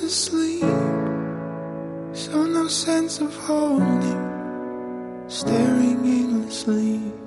asleep, so no sense of holding, staring aimlessly.